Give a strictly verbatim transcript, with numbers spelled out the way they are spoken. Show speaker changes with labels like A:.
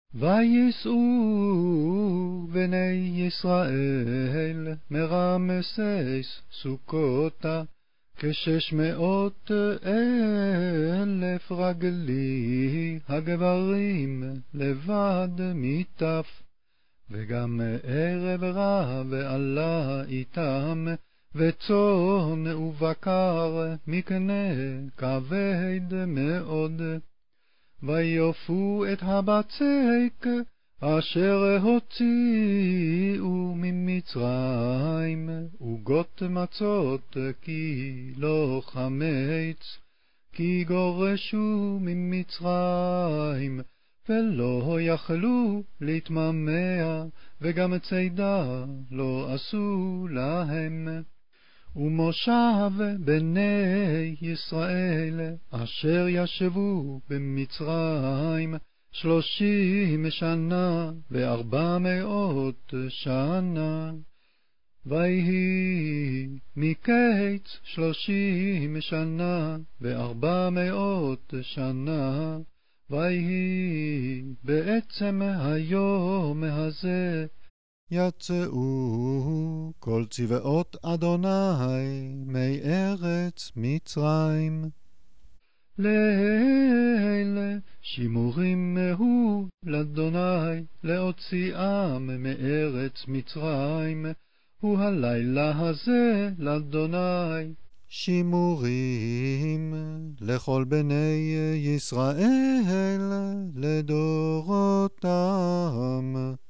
A: ויסעו בני ישראל מרמסס סוכותה כשש מאות אלף רגלי הגברים לבד מיטף, וגם ערב רע ועלה איתם, וצאן ובקר מקנה כבד מאוד. ויופו את הבצק אשר הוציאו ממצרים, עוגות מצות כי לא חמץ, כי גורשו ממצרים, ולא יכלו להתממע, וגם צידה לא עשו להם. ומושב בני ישראל אשר ישבו במצרים שלושים שנה וארבע מאות שנה. ויהי מקץ שלושים שנה וארבע מאות שנה, ויהי בעצם היום הזה יצאו כל צבאות אדוני מארץ מצרים. לאלה שימורים הוא לאדוני להוציאם מארץ מצרים, הוא הלילה הזה לאדוני. שימורים לכל בני ישראל לדורותם.